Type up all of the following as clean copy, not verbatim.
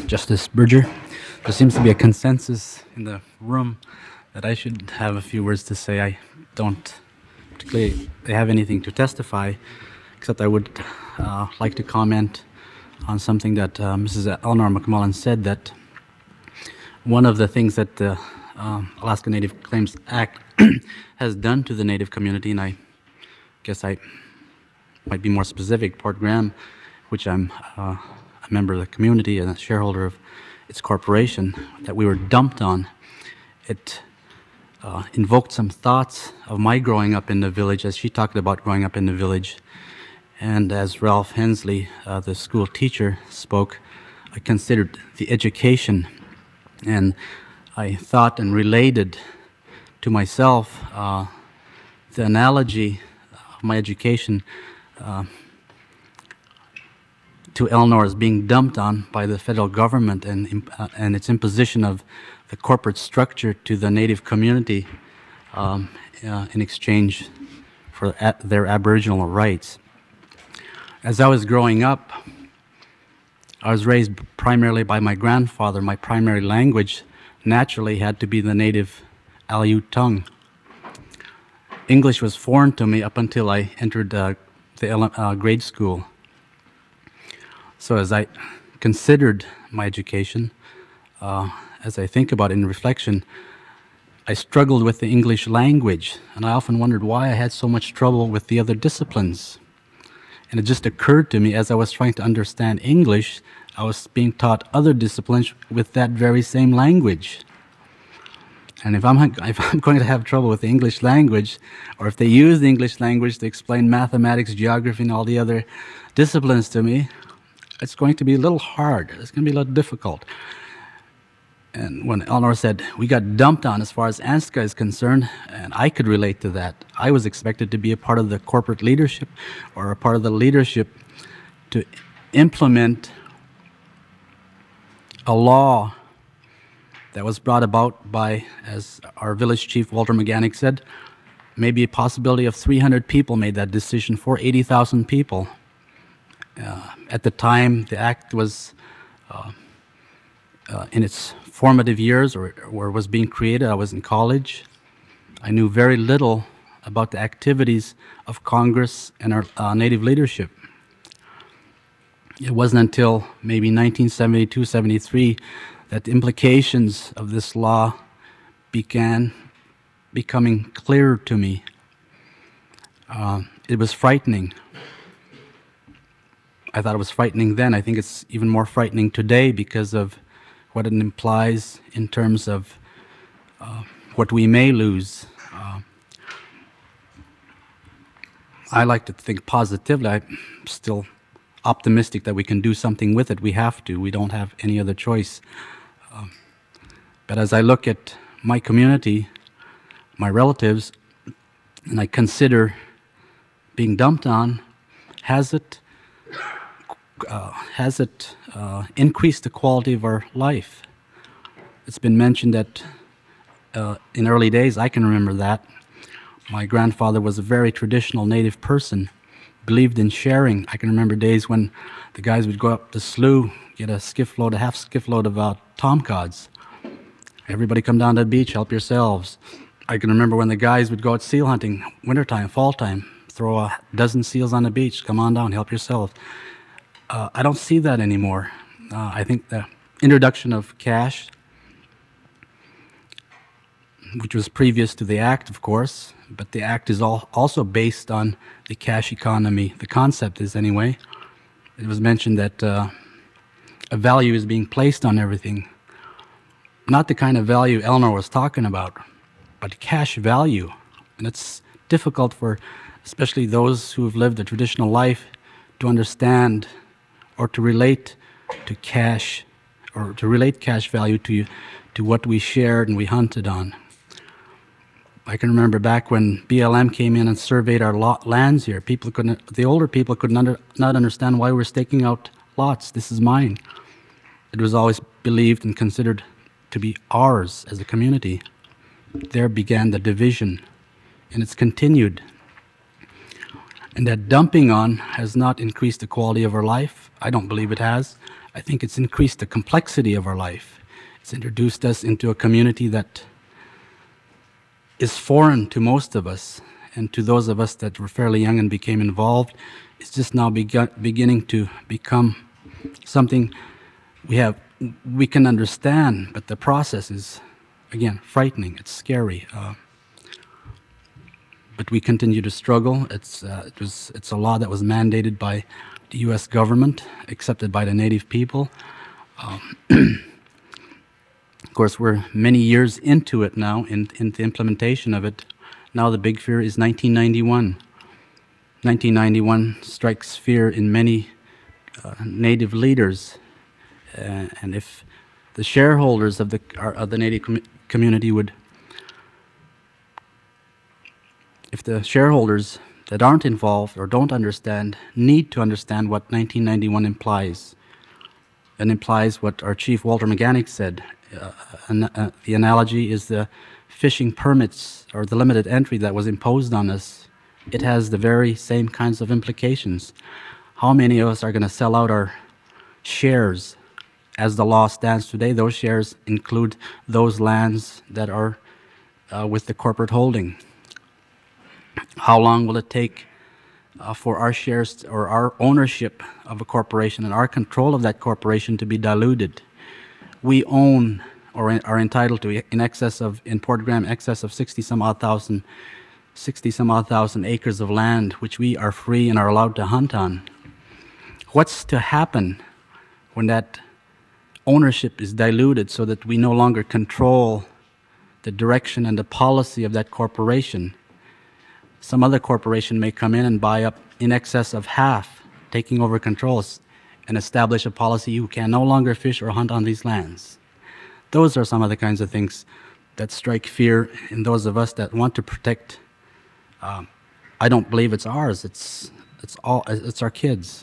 Justice Berger. There seems to be a consensus in the room that I should have a few words to say. I don't particularly have anything to testify, except I would like to comment on something that Mrs. Eleanor McMullen said, that one of the things that the Alaska Native Claims Act has done to the Native community, and I guess I might be more specific, Port Graham, which I'm a member of the community and a shareholder of its corporation, that we were dumped on. It invoked some thoughts of my growing up in the village, as she talked about growing up in the village. And as Ralph Hensley, the school teacher, spoke, I considered the education, and I thought and related to myself the analogy of my education to Eleanor's being dumped on by the federal government and its imposition of the corporate structure to the Native community in exchange for their Aboriginal rights. As I was growing up, I was raised primarily by my grandfather. My primary language naturally had to be the native Aleut tongue. English was foreign to me up until I entered the grade school. So as I considered my education, as I think about it in reflection, I struggled with the English language, and I often wondered why I had so much trouble with the other disciplines. And it just occurred to me, as I was trying to understand English, I was being taught other disciplines with that very same language. And if I'm going to have trouble with the English language, or if they use the English language to explain mathematics, geography, and all the other disciplines to me, it's going to be a little hard. It's going to be a little difficult. And when Eleanor said, we got dumped on as far as ANZCA is concerned, and I could relate to that. I was expected to be a part of the corporate leadership or a part of the leadership to implement a law that was brought about by, as our village chief Walter McGannick said, maybe a possibility of 300 people made that decision for 80,000 people. At the time the act was in its formative years, or was being created, I was in college. I knew very little about the activities of Congress and our Native leadership. It wasn't until maybe 1972, 73 that the implications of this law began becoming clearer to me. It was frightening. I thought it was frightening then. I think it's even more frightening today because of what it implies in terms of what we may lose. I like to think positively. I'm still optimistic that we can do something with it. We have to. We don't have any other choice. But as I look at my community, my relatives, and I consider being dumped on, has it increased the quality of our life? It's been mentioned that in early days, I can remember that, my grandfather was a very traditional Native person, believed in sharing. I can remember days when the guys would go up the slough, get a half skiff load of tomcods. Everybody come down to the beach, help yourselves. I can remember when the guys would go out seal hunting, wintertime, fall time, throw a dozen seals on the beach, come on down, help yourselves. I don't see that anymore. I think the introduction of cash, which was previous to the Act, of course, but the Act is also based on the cash economy. The concept is, anyway. It was mentioned that a value is being placed on everything. Not the kind of value Eleanor was talking about, but cash value. And it's difficult for especially those who have lived a traditional life to understand or to relate to cash, or to relate cash value to what we shared and we hunted on. I can remember back when BLM came in and surveyed our lands here. The older people could not understand why we were staking out lots. This is mine. It was always believed and considered to be ours as a community. There began the division, and it's continued. And that dumping on has not increased the quality of our life. I don't believe it has. I think it's increased the complexity of our life. It's introduced us into a community that is foreign to most of us, and to those of us that were fairly young and became involved, it's just now beginning to become something we can understand, but the process is, again, frightening. It's scary. But we continue to struggle. It's a law that was mandated by the U.S. government, accepted by the Native people. Of course, we're many years into it now, in the implementation of it. Now the big fear is 1991. 1991 strikes fear in many Native leaders, and if the shareholders of the Native community would, if the shareholders that aren't involved or don't understand need to understand what 1991 implies, and implies what our chief Walter Meganick said. The analogy is the fishing permits or the limited entry that was imposed on us. It has the very same kinds of implications. How many of us are going to sell out our shares as the law stands today? Those shares include those lands that are with the corporate holding. How long will it take for our shares or our ownership of a corporation and our control of that corporation to be diluted? We own or are entitled to in Port Graham, excess of 60 some odd thousand acres of land, which we are free and are allowed to hunt on. What's to happen when that ownership is diluted so that we no longer control the direction and the policy of that corporation? Some other corporation may come in and buy up in excess of half, taking over controls, and establish a policy you can no longer fish or hunt on these lands. Those are some of the kinds of things that strike fear in those of us that want to protect. I don't believe it's ours. It's our kids.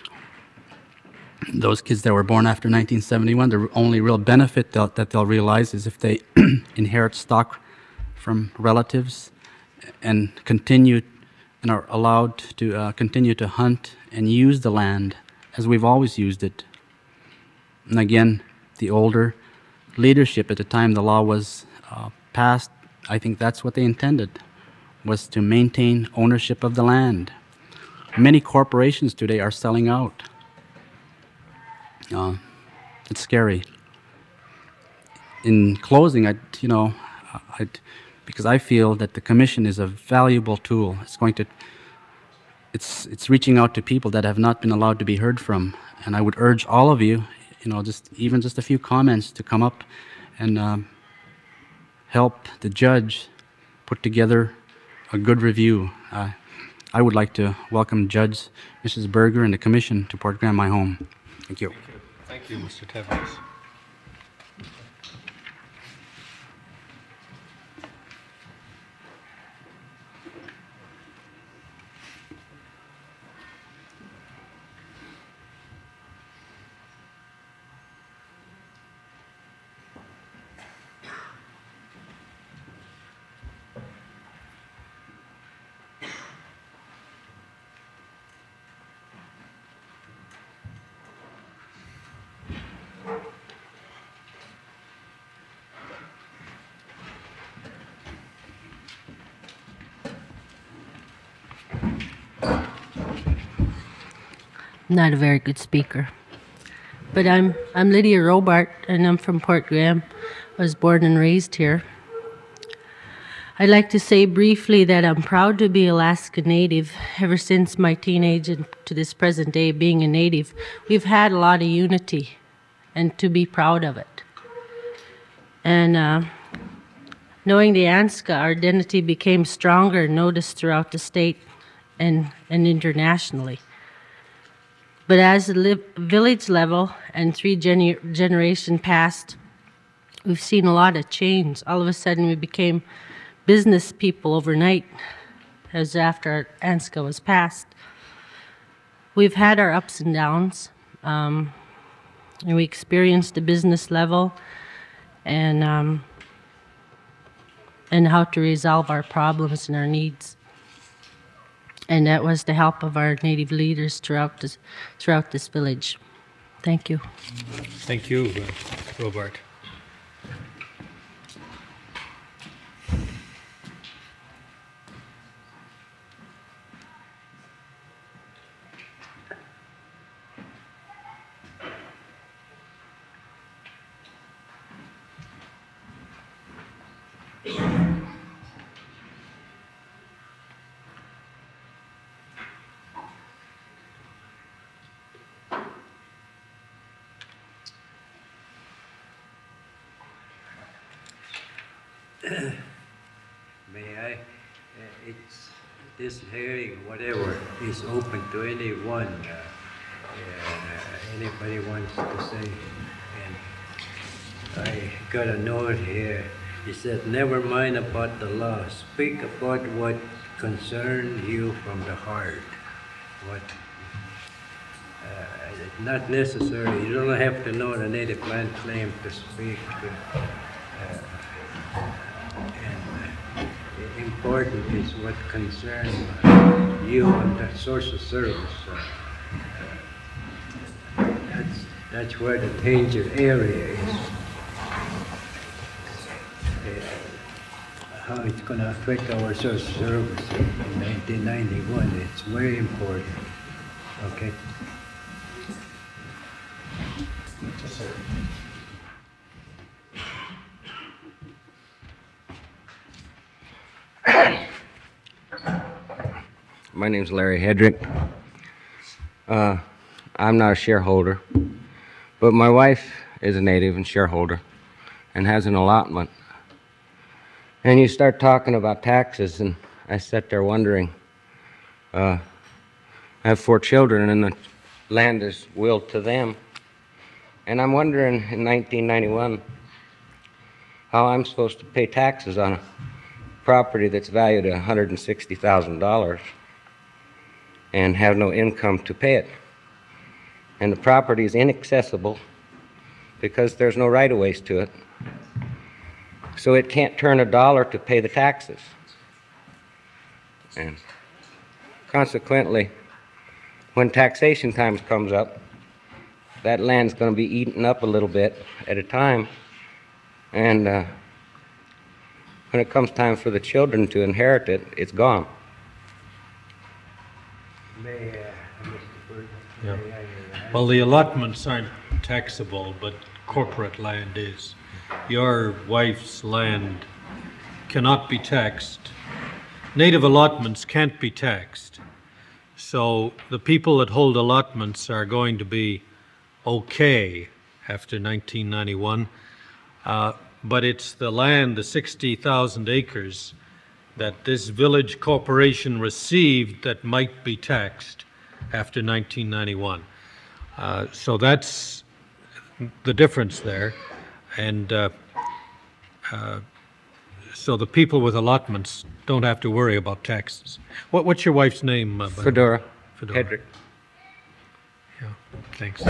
Those kids that were born after 1971, the only real benefit that they'll realize is if they inherit stock from relatives and continue and are allowed to continue to hunt and use the land as we've always used it. And again, the older leadership at the time the law was passed, I think that's what they intended, was to maintain ownership of the land. Many corporations today are selling out. It's scary. In closing, because I feel that the Commission is a valuable tool. It's reaching out to people that have not been allowed to be heard from, and I would urge all of you, just a few comments to come up and help the judge put together a good review. I would like to welcome Judge Mrs. Berger and the Commission to Port Graham, my home. Thank you. Thank you, Mr. Tevez. Not a very good speaker. But I'm Lydia Robart, and I'm from Port Graham. I was born and raised here. I'd like to say briefly that I'm proud to be Alaska Native. Ever since my teenage and to this present day being a Native, we've had a lot of unity, and to be proud of it. And knowing the Anska, our identity became stronger and noticed throughout the state and internationally. But as the village level and three generations passed, we've seen a lot of change. All of a sudden, we became business people overnight, as after Anska was passed. We've had our ups and downs, and we experienced the business level and how to resolve our problems and our needs. And that was the help of our Native leaders throughout this village. Thank you. Thank you, Robert. May I? It's this hearing, whatever, is open to anyone. Anybody wants to say. And I got a note here. He said, "Never mind about the law. Speak about what concerns you from the heart. What not necessary. You don't have to know the native land claim to speak." Important is what concerns you and the source of service. That's where the danger area is. How it's going to affect our source of service in 1991. It's very important. Okay. My name's Larry Hedrick. I'm not a shareholder, but my wife is a native and shareholder and has an allotment. And you start talking about taxes, and I sat there wondering, I have 4 children, and the land is willed to them. And I'm wondering, in 1991, how I'm supposed to pay taxes on a property that's valued at $160,000 and have no income to pay it. And the property is inaccessible because there's no right-of-ways to it. So it can't turn $1 to pay the taxes. And consequently, when taxation time comes up, that land's going to be eaten up a little bit at a time. And when it comes time for the children to inherit it, it's gone. Mr. Burton, Yeah. may I Well, the allotments aren't taxable, but corporate land is. Your wife's land cannot be taxed. Native allotments can't be taxed. So the people that hold allotments are going to be okay after 1991. But it's the land, the 60,000 acres, that this village corporation received that might be taxed after 1991. So that's the difference there. And so the people with allotments don't have to worry about taxes. What's your wife's name? Fedora. Fedora. Hedrick. Yeah, thanks.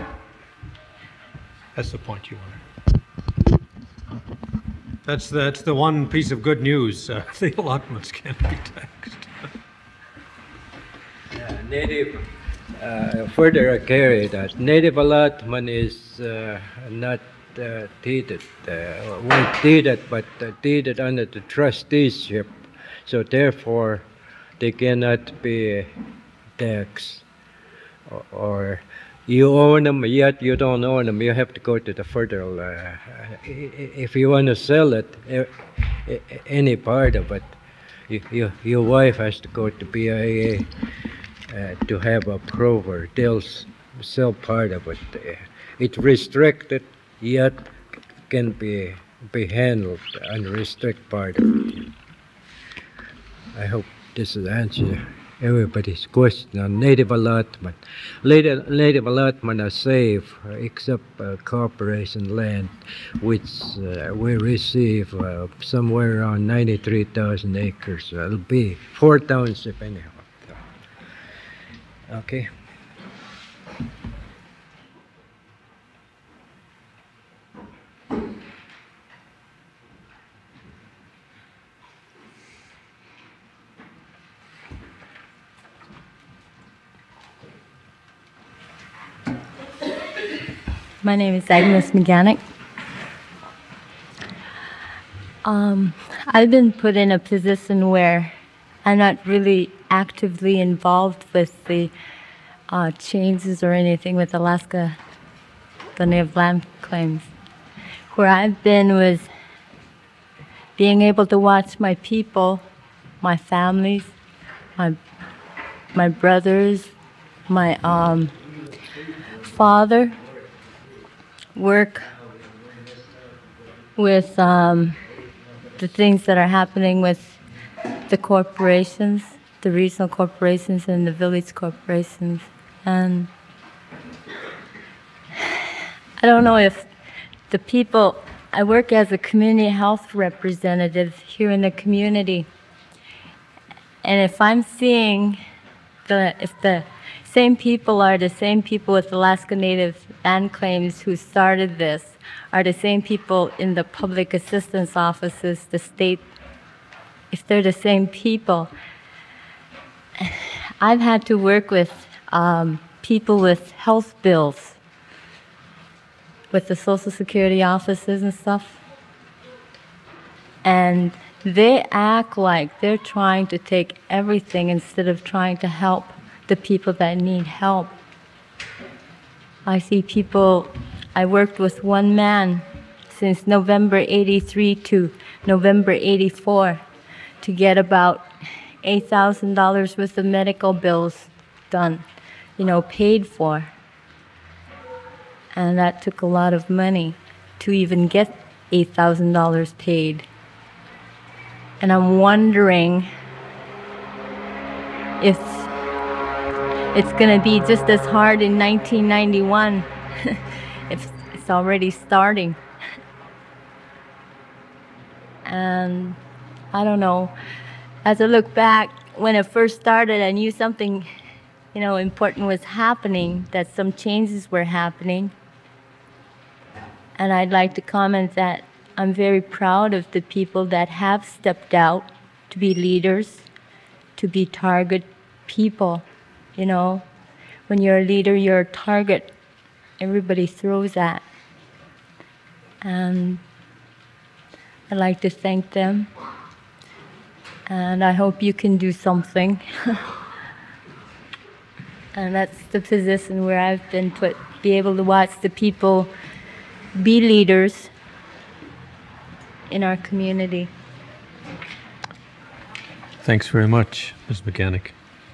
That's the point you wanted. That's the one piece of good news. The allotments can't be taxed. native, further I carry that native allotment is not deeded, well deeded, but deeded under the trusteeship. So therefore, they cannot be taxed. Or you own them, yet you don't own them. You have to go to the federal. If you want to sell it, any part of it, your wife has to go to BIA to have approval. They'll sell part of it. It's restricted, yet can be handled and restrict part of it. I hope this will answer everybody's question on native allotment. Native allotment are safe except corporation land, which we receive somewhere around 93,000 acres. It'll be 4 townships anyhow. Okay. My name is Agnes Meganic. I've been put in a position where I'm not really actively involved with the changes or anything with Alaska, the native land claims. Where I've been was being able to watch my people, my families, my brothers, my father work with the things that are happening with the corporations, the regional corporations and the village corporations. And I don't know if the people, I work as a community health representative here in the community. And if I'm seeing if the same people are the same people with Alaska Native land claims who started this, are the same people in the public assistance offices, the state, if they're the same people. I've had to work with people with health bills, with the Social Security offices and stuff. And they act like they're trying to take everything instead of trying to help the people that need help. I see people, I worked with one man since November 83 to November 84 to get about $8,000 worth of medical bills done, paid for. And that took a lot of money to even get $8,000 paid. And I'm wondering if it's going to be just as hard in 1991 if it's already starting. And I don't know. As I look back, when it first started, I knew something, important was happening, that some changes were happening. And I'd like to comment that I'm very proud of the people that have stepped out to be leaders, to be target people. When you're a leader, you're a target. Everybody throws at. And I'd like to thank them. And I hope you can do something. And that's the position where I've been put, be able to watch the people be leaders in our community. Thanks very much, Ms. Mechanic.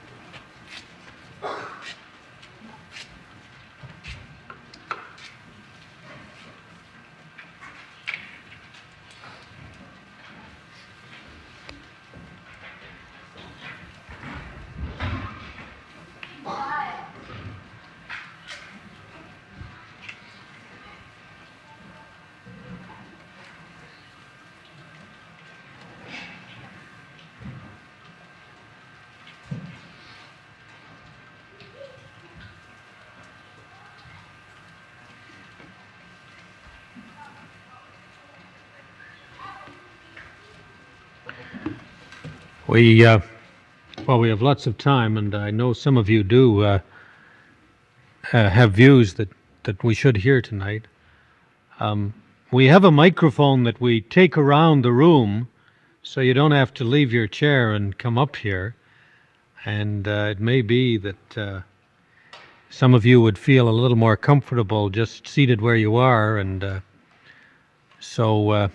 We have lots of time, and I know some of you do have views that we should hear tonight. We have a microphone that we take around the room, so you don't have to leave your chair and come up here. And it may be that some of you would feel a little more comfortable just seated where you are, and so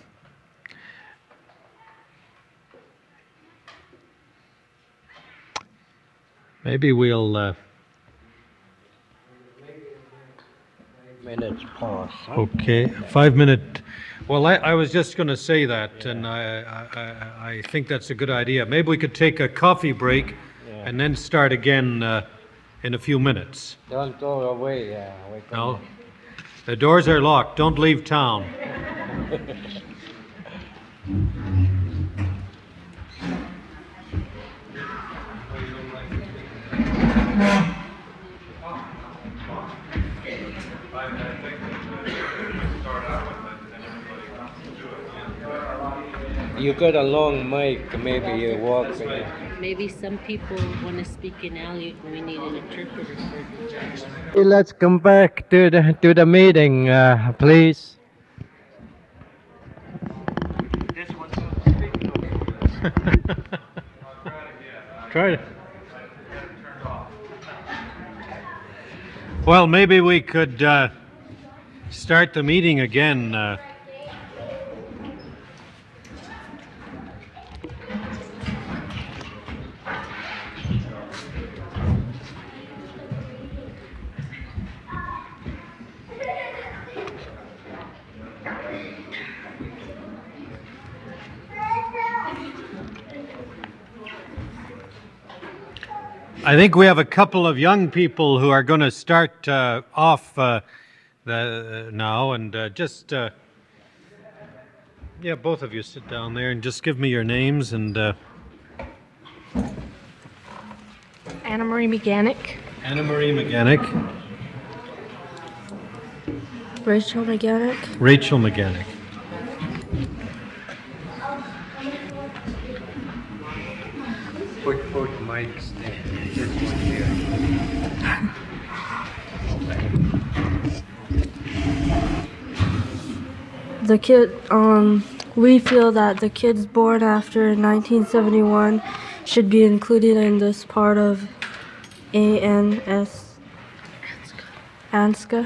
maybe we'll... minutes pause. Okay, 5 minute. Well, I was just going to say that, and I think that's a good idea. Maybe we could take a coffee break and then start again in a few minutes. Don't go away. No, the doors are locked. Don't leave town. You got a long mic, maybe you walk. Maybe some people want to speak in Aleut and we need an interpreter for them. Let's come back to the meeting, please. Try it. Well, maybe we could start the meeting again. I think we have a couple of young people who are going to start off now, and yeah, both of you sit down there and just give me your names and. Anna Marie Meganic. Anna Marie Meganic. Rachel Meganic. Rachel Meganic. Put both mics there. The kid, we feel that the kids born after 1971 should be included in this part of ANSCA.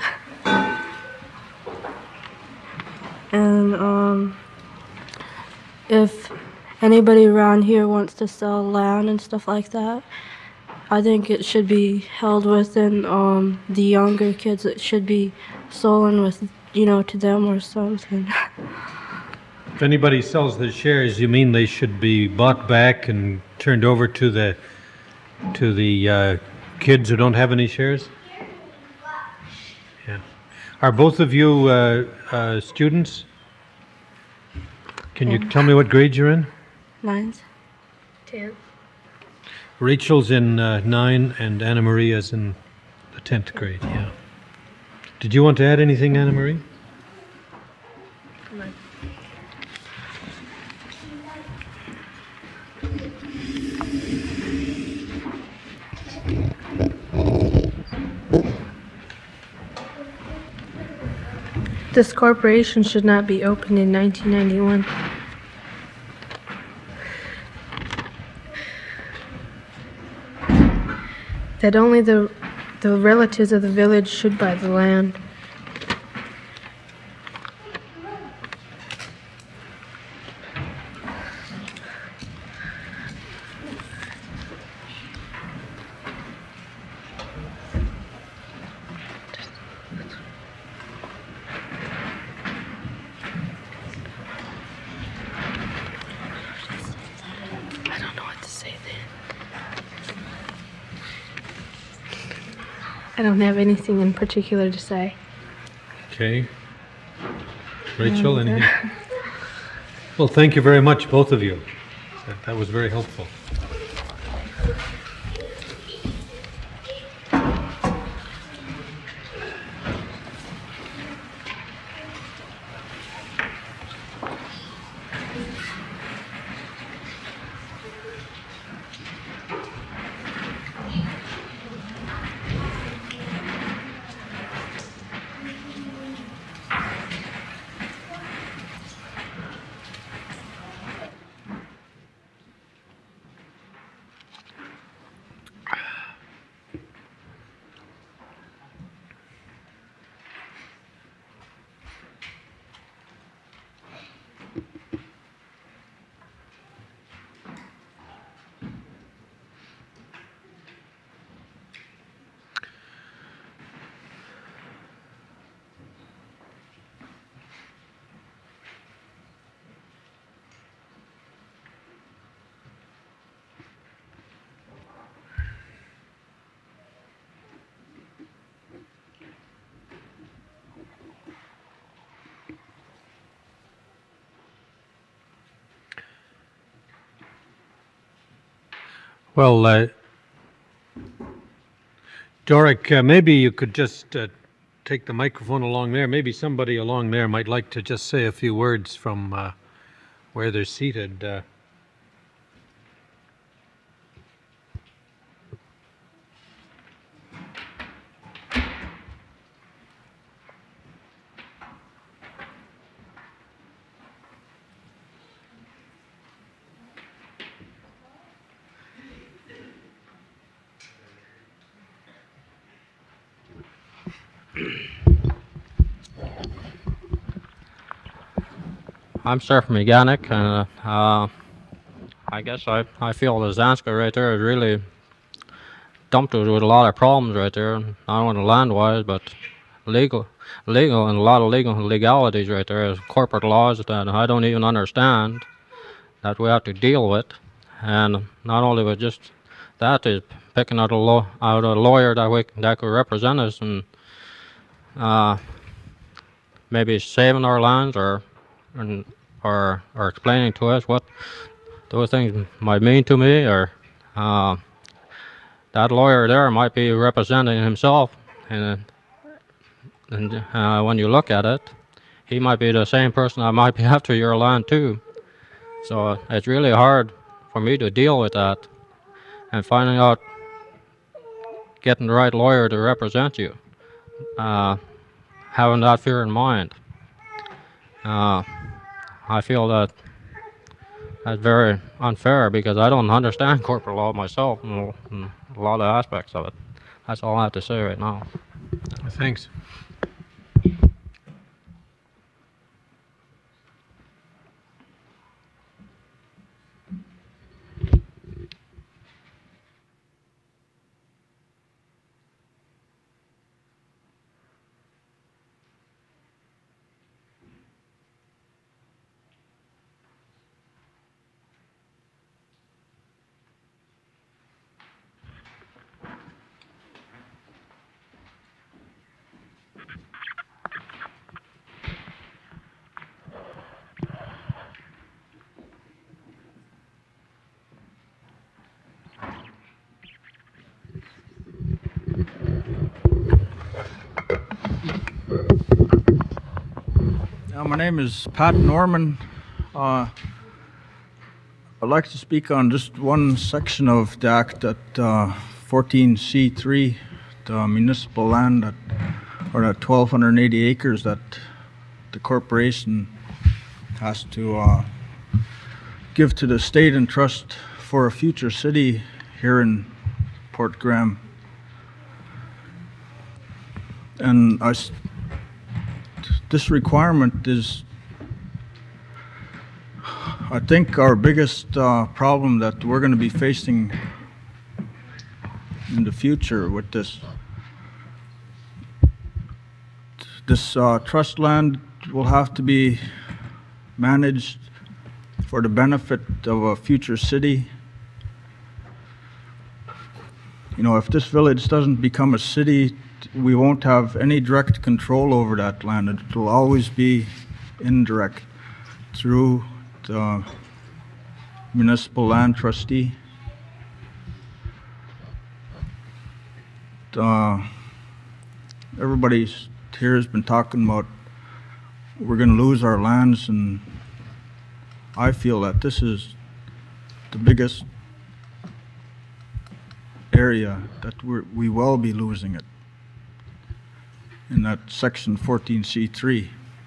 And if anybody around here wants to sell land and stuff like that, I think it should be held within the younger kids. It should be sold with, to them or something. If anybody sells the shares, you mean they should be bought back and turned over to the kids who don't have any shares? Yeah. Are both of you students? Can you tell me what grade you're in? 9th. 10th. Rachel's in 9 and Anna Marie is in the 10th grade, yeah. Did you want to add anything, Anna Marie? No. This corporation should not be opened in 1991. That only the relatives of the village should buy the land. I don't know what to say then. I don't have anything in particular to say. Okay. Rachel, anything? Well, thank you very much, both of you. That was very helpful. Well, Doric, maybe you could just take the microphone along there. Maybe somebody along there might like to just say a few words from where they're seated. I'm Surf Mechanic, and I guess I feel the Zanska right there is really dumped us with a lot of problems right there, not only land-wise, but legal, and a lot of legalities right there, as corporate laws that I don't even understand that we have to deal with, and not only with just that, is picking out a lawyer that could represent us and maybe saving our lands or explaining to us what those things might mean to me, or that lawyer there might be representing himself, and when you look at it, he might be the same person that might be after your land too. So it's really hard for me to deal with that and finding out, getting the right lawyer to represent you, having that fear in mind. I feel that that's very unfair because I don't understand corporate law myself in a lot of aspects of it. That's all I have to say right now. Thanks. My name is Pat Norman. I'd like to speak on just one section of the Act, that 14C3, the municipal land, that 1,280 acres that the corporation has to give to the state and trust for a future city here in Port Graham. And this requirement is, I think, our biggest problem that we're going to be facing in the future with this. This trust land will have to be managed for the benefit of a future city. You know, if this village doesn't become a city, we won't have any direct control over that land. It will always be indirect through the municipal land trustee. Everybody here has been talking about we're going to lose our lands, and I feel that this is the biggest area that we will be losing it in that section 14C3.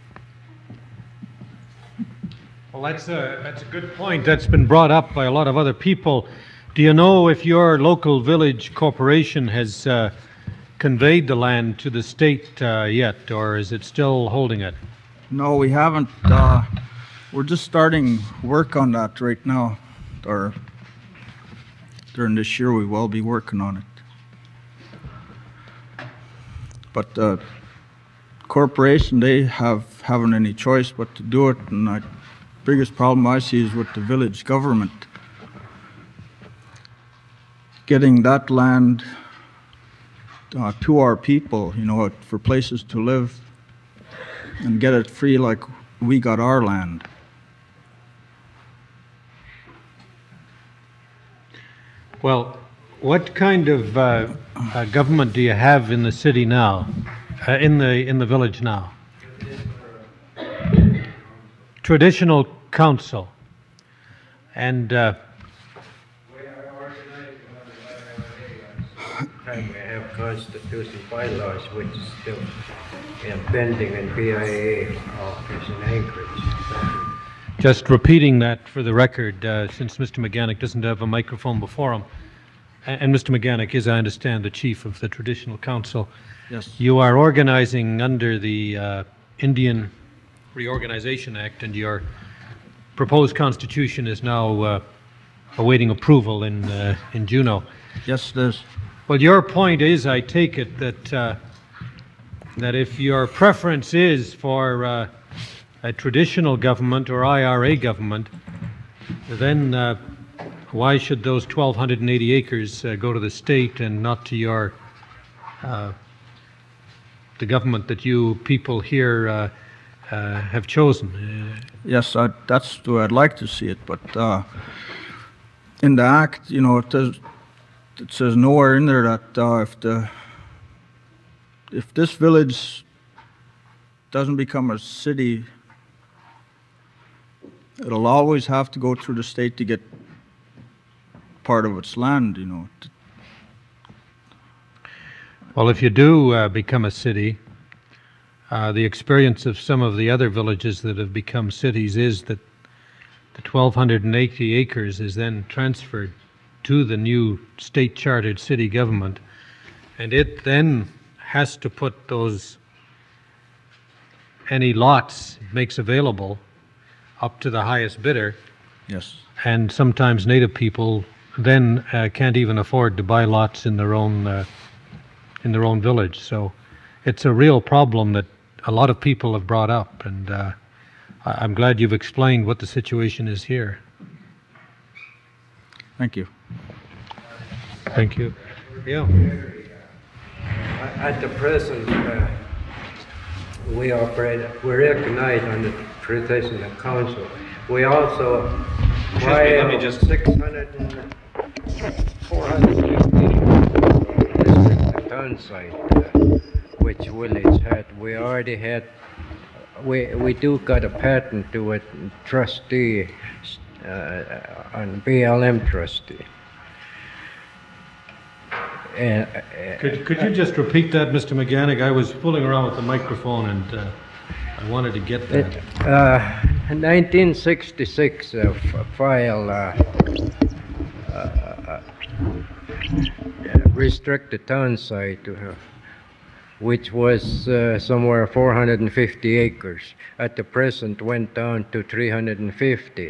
Well, that's a good point. That's been brought up by a lot of other people. Do you know if your local village corporation has conveyed the land to the state yet, or is it still holding it? No, we haven't. We're just starting work on that right now. Or during this year, we will be working on it. But the corporation, they haven't any choice but to do it, and the biggest problem I see is with the village government. Getting that land to our people, you know, for places to live, and get it free like we got our land. Well, what kind of government do you have in the city now, in the village now? Traditional council. And Time we have constitution bylaws, which is still pending in BIA office in Anchorage. just repeating that for the record, since Mr. McGannick doesn't have a microphone before him, and Mr. McGannick is, I understand, the chief of the Traditional Council. Yes. You are organizing under the Indian Reorganization Act, and your proposed constitution is now awaiting approval in Juneau. Yes, it is. Well, your point is, I take it, that that if your preference is for a traditional government or IRA government, then why should those 1,280 acres go to the state and not to your the government that you people here have chosen? Yes, that's the way I'd like to see it, but in the act, you know, it says nowhere in there that if this village doesn't become a city, it'll always have to go through the state to get part of its land, you know. Well, if you do become a city, the experience of some of the other villages that have become cities is that the 1,280 acres is then transferred to the new state-chartered city government, and it then has to put any lots it makes available up to the highest bidder. Yes. And sometimes native people then can't even afford to buy lots in their own village. So it's a real problem that a lot of people have brought up, and I'm glad you've explained what the situation is here. Thank you. Thank you. Yeah. At the present, we recognize on the Traditional Council. We also let me just- 450 town site, which village had. We already had. We do got a patent to a trustee on BLM trustee. And, Could you just repeat that, Mr. McGannick? I was fooling around with the microphone, and I wanted to get that. 1966 file restricted town site, which was somewhere 450 acres. At the present, went down to 350.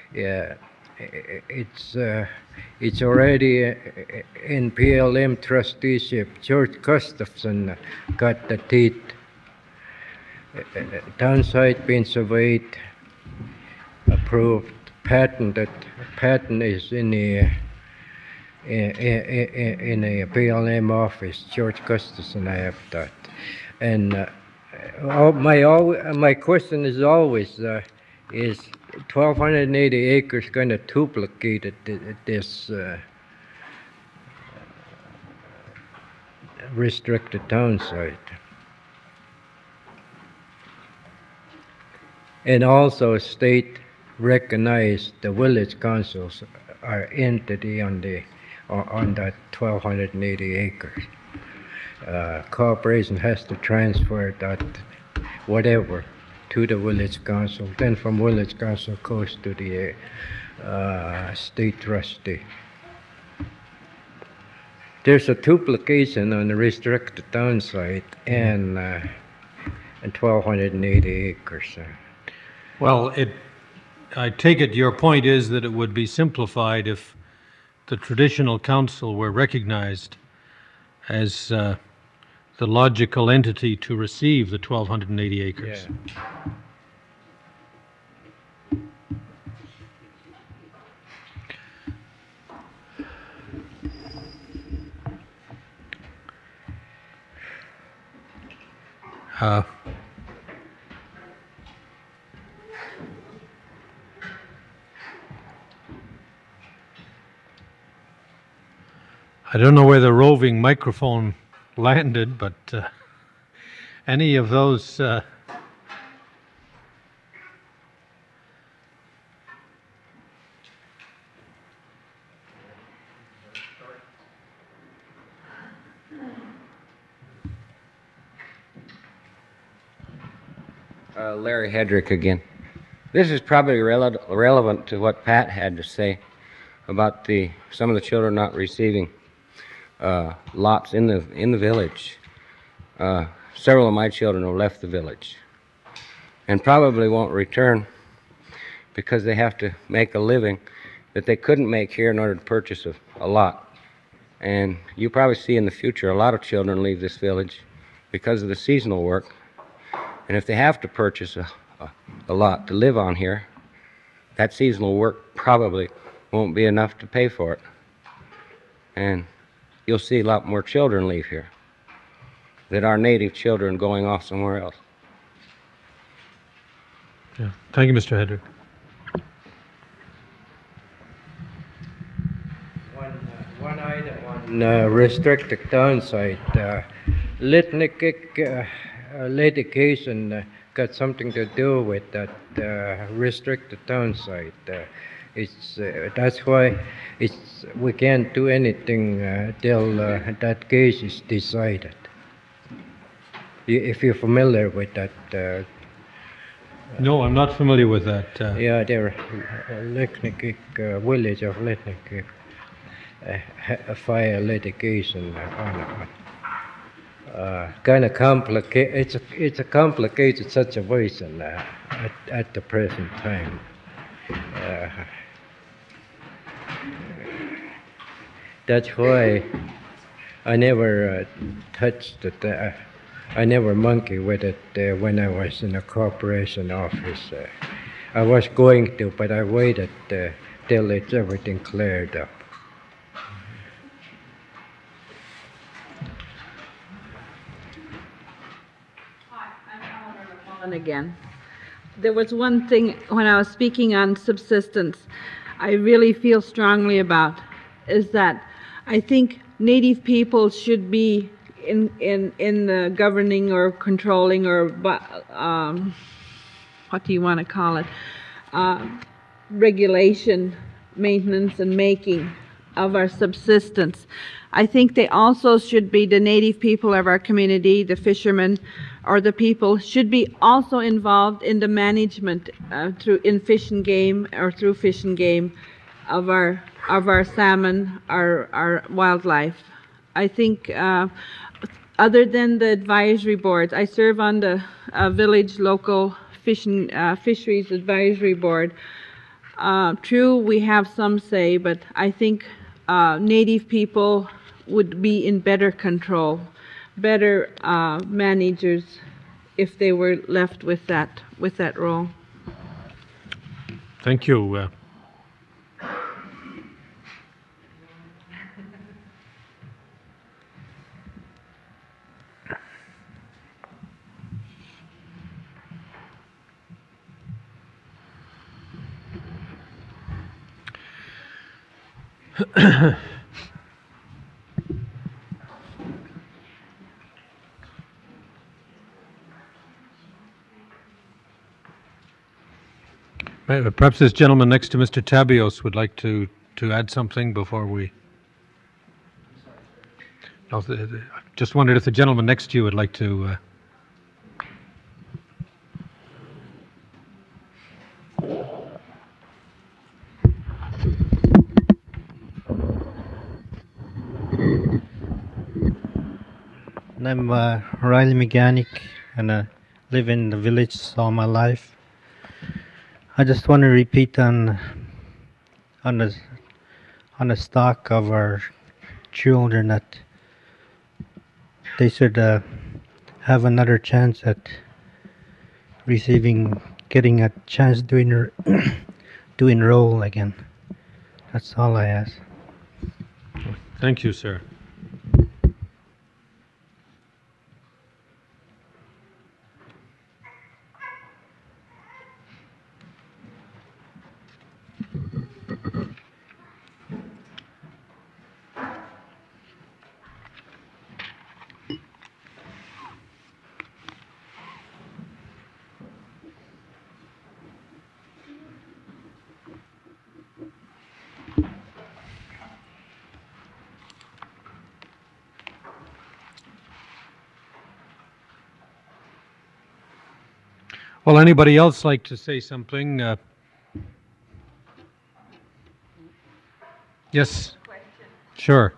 It's already in PLM trusteeship. George Gustafson got the deed. Town site being surveyed, approved, patented. Patent is in the PLM office. George Gustafson, I have that. And my question is always is 1,280 acres going to duplicate this restricted town site? And also state recognized the village councils are entity on that 1,280 acres. Corporation has to transfer that whatever to the village council. Then from village council goes to the state trustee. There's a duplication on the restricted town site and 1,280 acres. Well, I take it your point is that it would be simplified if the Traditional Council were recognized as the logical entity to receive the 1,280 acres. Yeah. I don't know where the roving microphone landed, but any of those Larry Hedrick again. This is probably relevant to what Pat had to say about some of the children not receiving lots in the village. Several of my children have left the village and probably won't return because they have to make a living that they couldn't make here in order to purchase a lot. And you probably see in the future a lot of children leave this village because of the seasonal work. And if they have to purchase a lot to live on here, that seasonal work probably won't be enough to pay for it. And you'll see a lot more children leave here that are native children going off somewhere else. Yeah. Thank you, Mr. Hedrick. One item on restricted townsite. Litnikik litigation got something to do with that restricted townsite. That's why we can't do anything till that case is decided. If you're familiar with that. No, I'm not familiar with that. Yeah, they're Litnikik, village of Litnikik. A fire litigation on kind of complicated. It's a complicated situation at the present time. That's why I never touched it. I never monkey with it when I was in a corporation office. I was going to, but I waited till it's everything cleared up. Again, there was one thing when I was speaking on subsistence I really feel strongly about is that I think Native people should be in the governing or controlling or what do you want to call it, regulation, maintenance and making of our subsistence. I think they also should be, the Native people of our community, the fishermen or the people should be also involved in the management in Fish and Game or through Fish and Game of our salmon, our wildlife. I think other than the advisory boards, I serve on the village local fisheries advisory board. True, we have some say, but I think Native people would be in better control, better managers if they were left with that role. Thank you. Perhaps this gentleman next to Mr. Tabios would like to add something before we... No, just wondered if the gentleman next to you would like to... I'm Riley Mechanic and I live in the village all my life. I just want to repeat on the stock of our children that they should have another chance at getting a chance to enroll again. That's all I ask. Thank you, sir. Well, anybody else like to say something? Yes. Sure.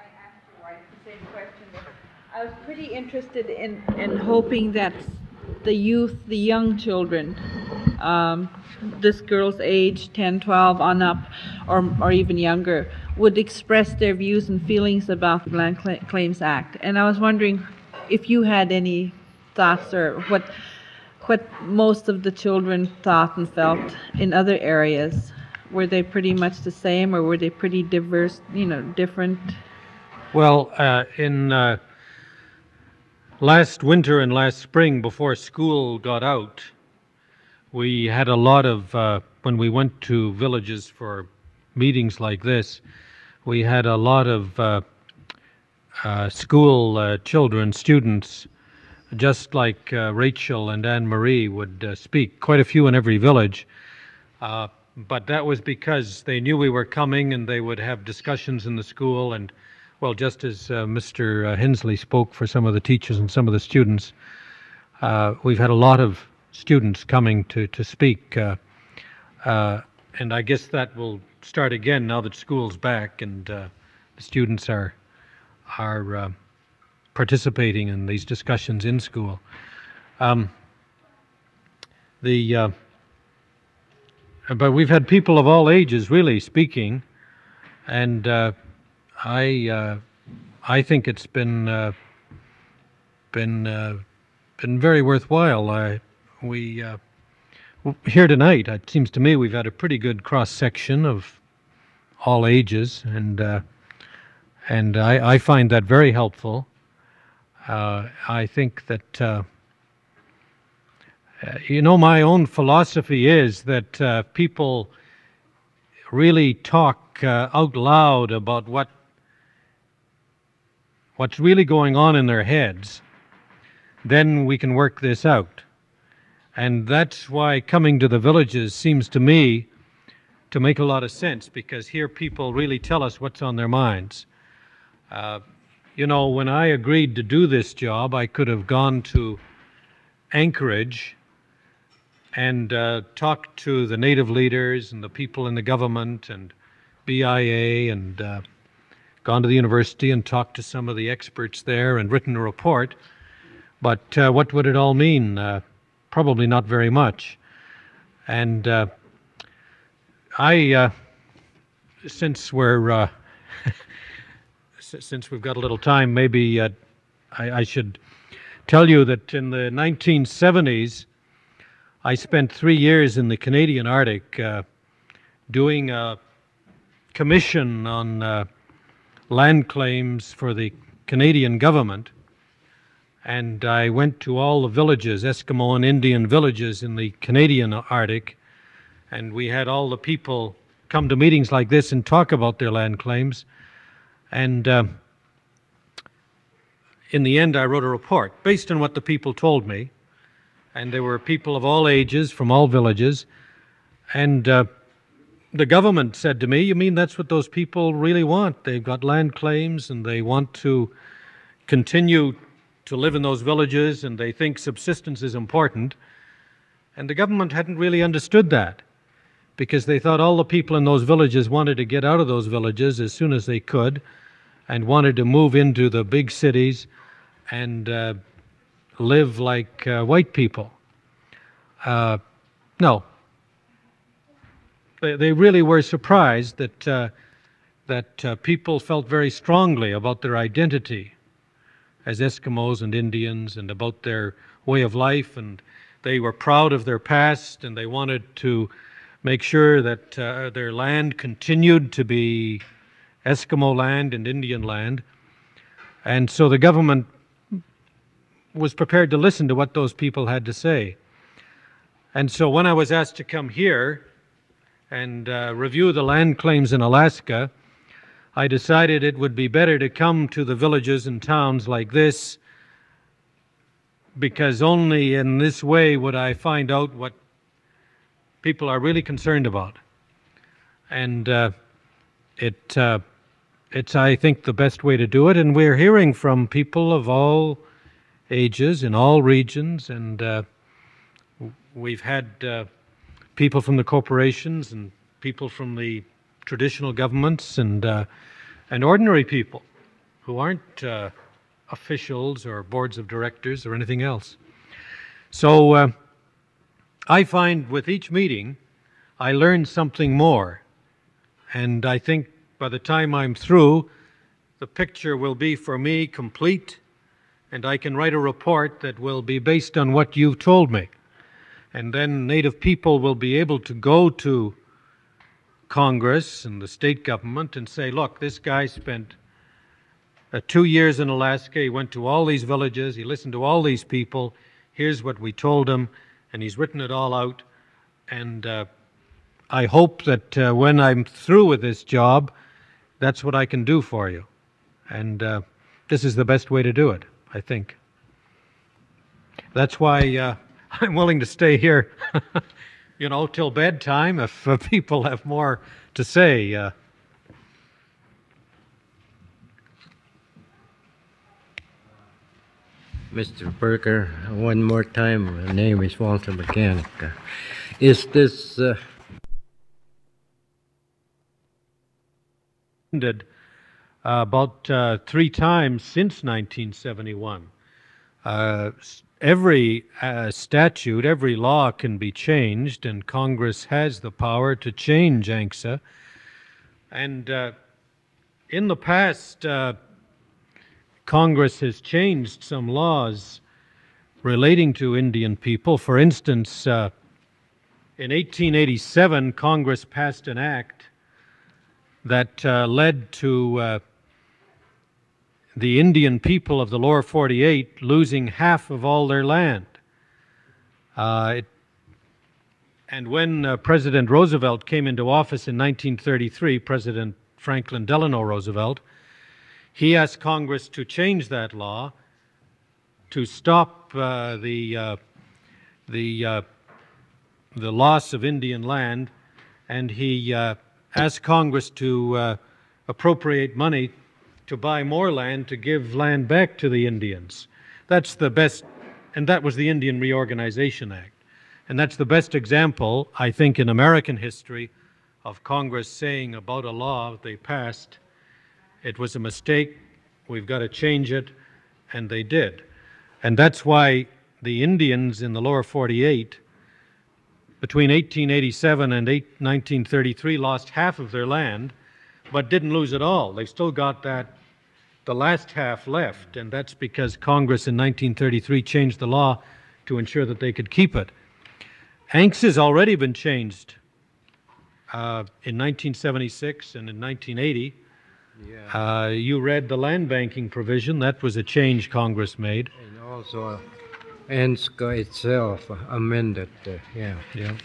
I was pretty interested in hoping that the youth, the young children, this girl's age, 10, 12 on up, or even younger, would express their views and feelings about the Land Claims Act. And I was wondering if you had any thoughts or what most of the children thought and felt in other areas. Were they pretty much the same, or were they pretty diverse, different? Well, in last winter and last spring, before school got out, we had a lot of, when we went to villages for meetings like this, we had a lot of school children, students, just like Rachel and Anne-Marie would speak, quite a few in every village. But that was because they knew we were coming, and they would have discussions in the school. And, well, just as Mr. Hensley spoke for some of the teachers and some of the students, we've had a lot of students coming to speak. And I guess that will start again now that school's back and the students are participating in these discussions in school. But we've had people of all ages really speaking, and I think it's been very worthwhile. Here tonight, it seems to me we've had a pretty good cross section of all ages, and I find that very helpful. I think that. My own philosophy is that people really talk out loud about what's really going on in their heads. Then we can work this out. And that's why coming to the villages seems to me to make a lot of sense, because here people really tell us what's on their minds. When I agreed to do this job, I could have gone to Anchorage and talked to the native leaders and the people in the government and BIA and gone to the university and talked to some of the experts there and written a report. But what would it all mean? Probably not very much. And since we're since we've got a little time, maybe I should tell you that in the 1970s, I spent 3 years in the Canadian Arctic doing a commission on land claims for the Canadian government. And I went to all the villages, Eskimo and Indian villages in the Canadian Arctic, and we had all the people come to meetings like this and talk about their land claims. And in the end, I wrote a report based on what the people told me. And there were people of all ages from all villages. And the government said to me, "You mean that's what those people really want? They've got land claims and they want to continue to live in those villages, and they think subsistence is important." And the government hadn't really understood that, because they thought all the people in those villages wanted to get out of those villages as soon as they could and wanted to move into the big cities and live like white people. No. They really were surprised that people felt very strongly about their identity as Eskimos and Indians and about their way of life, and they were proud of their past, and they wanted to make sure that their land continued to be Eskimo land and Indian land. And so the government was prepared to listen to what those people had to say. And so when I was asked to come here and review the land claims in Alaska, I decided it would be better to come to the villages and towns like this, because only in this way would I find out what people are really concerned about. And it's, I think, the best way to do it. And we're hearing from people of all ages in all regions, and We've had people from the corporations and people from the traditional governments and ordinary people who aren't officials or boards of directors or anything else. So I find with each meeting, I learn something more. And I think by the time I'm through, the picture will be for me complete, and I can write a report that will be based on what you've told me. And then Native people will be able to go to Congress and the state government and say, look, this guy spent 2 years in Alaska, he went to all these villages, he listened to all these people, here's what we told him, and he's written it all out. And I hope that when I'm through with this job, that's what I can do for you. And this is the best way to do it, I think. That's why I'm willing to stay here, till bedtime if people have more to say. Mr. Berger, one more time. My name is Walter Mechanic. Is this about 3 times since 1971. Every statute, every law can be changed, and Congress has the power to change ANCSA. And in the past, Congress has changed some laws relating to Indian people. For instance, in 1887, Congress passed an act that led to the Indian people of the lower 48 losing half of all their land. And when President Roosevelt came into office in 1933, President Franklin Delano Roosevelt, he asked Congress to change that law to stop the loss of Indian land, and he asked Congress to appropriate money to buy more land to give land back to the Indians. That's the best, and that was the Indian Reorganization Act. And that's the best example, I think, in American history of Congress saying about a law they passed, it was a mistake, we've got to change it, and they did. And that's why the Indians in the lower 48, between 1887 and 1933, lost half of their land, but didn't lose it all. They've still got the last half left, and that's because Congress in 1933 changed the law to ensure that they could keep it. ANCSA has already been changed in 1976 and in 1980. Yeah. You read the land banking provision. That was a change Congress made. And also ANCSA itself amended. Yeah.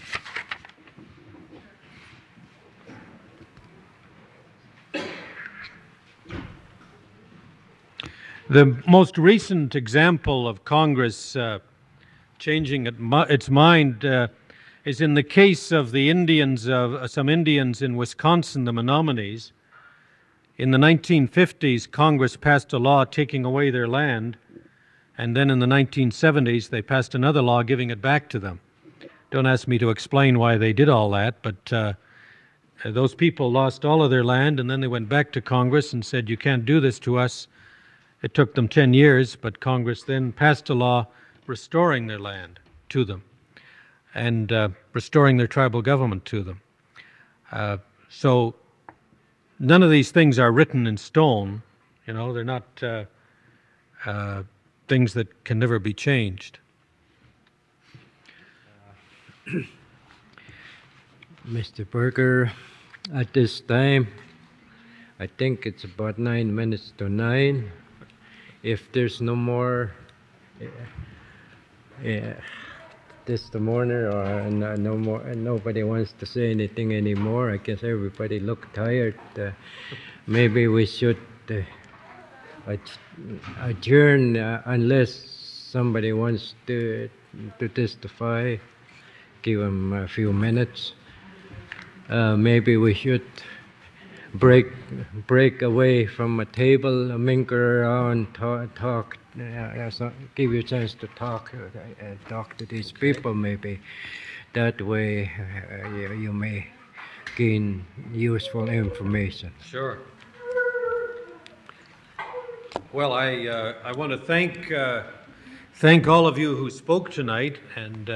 The most recent example of Congress changing its mind is in the case of the Indians, some Indians in Wisconsin, the Menominees. In the 1950s, Congress passed a law taking away their land, and then in the 1970s, they passed another law giving it back to them. Don't ask me to explain why they did all that, but those people lost all of their land, and then they went back to Congress and said, you can't do this to us. It took them 10 years, but Congress then passed a law restoring their land to them and restoring their tribal government to them. So none of these things are written in stone. They're not things that can never be changed. Mr. Berger, at this time, I think it's about 9 minutes to 9. If there's no more testimony or no more, nobody wants to say anything anymore, I guess everybody look tired. Maybe we should adjourn unless somebody wants to testify. Give them a few minutes. Maybe we should break away from a table, mingle around, talk, give you a chance to talk to these people. Maybe that way you may gain useful information. Sure. Well, I want to thank all of you who spoke tonight, and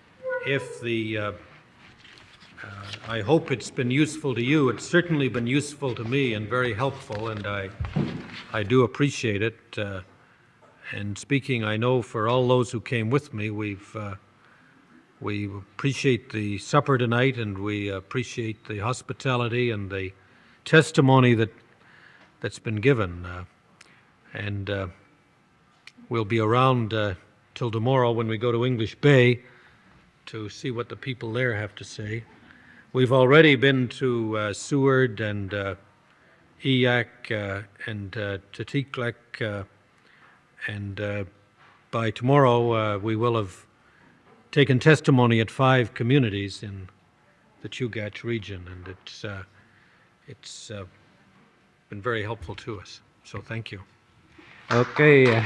I hope it's been useful to you. It's certainly been useful to me and very helpful, and I do appreciate it. And speaking, I know for all those who came with me, we appreciate the supper tonight, and we appreciate the hospitality and the testimony that's been given. And we'll be around till tomorrow when we go to English Bay to see what the people there have to say. We've already been to Seward and Eyak and Tatiklek, and by tomorrow we will have taken testimony at 5 communities in the Chugach region, and it's been very helpful to us. So thank you. Okay.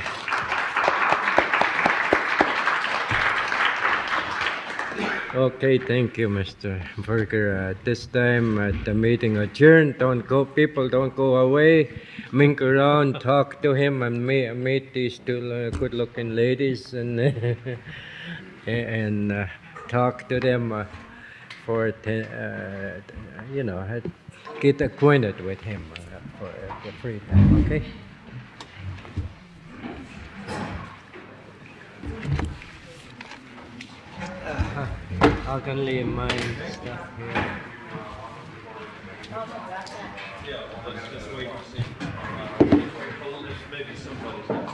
Okay, thank you, Mr. Berger. At this time, the meeting adjourned. People don't go away. Mingle around, talk to him, and meet these 2 good-looking ladies, and and talk to them get acquainted with him for the free time. Okay. I can leave my stuff here. Yeah, let's just wait and see. Maybe somebody's